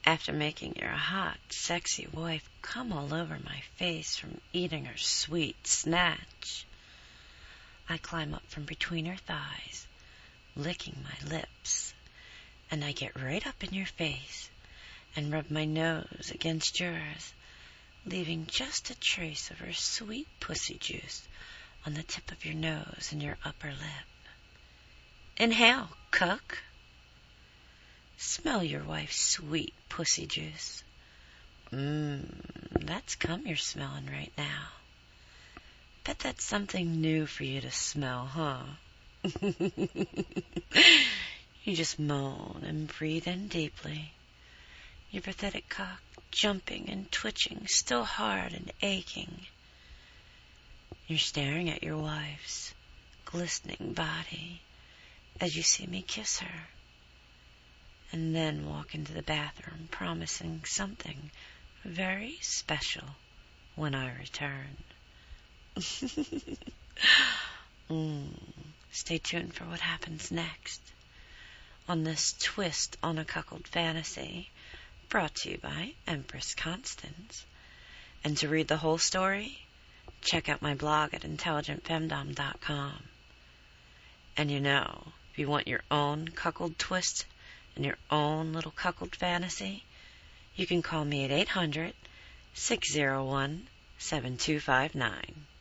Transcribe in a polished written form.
After making your hot, sexy wife come all over my face from eating her sweet snatch, I climb up from between her thighs, licking my lips, and I get right up in your face and rub my nose against yours, leaving just a trace of her sweet pussy juice on the tip of your nose and your upper lip. Inhale, cook. Smell your wife's sweet pussy juice. That's cum you're smelling right now. Bet that's something new for you to smell, huh? You just moan and breathe in deeply. Your pathetic cock jumping and twitching, still hard and aching. You're staring at your wife's glistening body as you see me kiss her, and then walk into the bathroom promising something very special when I return. Stay tuned for what happens next on this twist on a cuckold fantasy, brought to you by Empress Constance. And to read the whole story, check out my blog at intelligentfemdom.com. And you know, if you want your own cuckold twist and your own little cuckold fantasy, you can call me at 800-601-7259.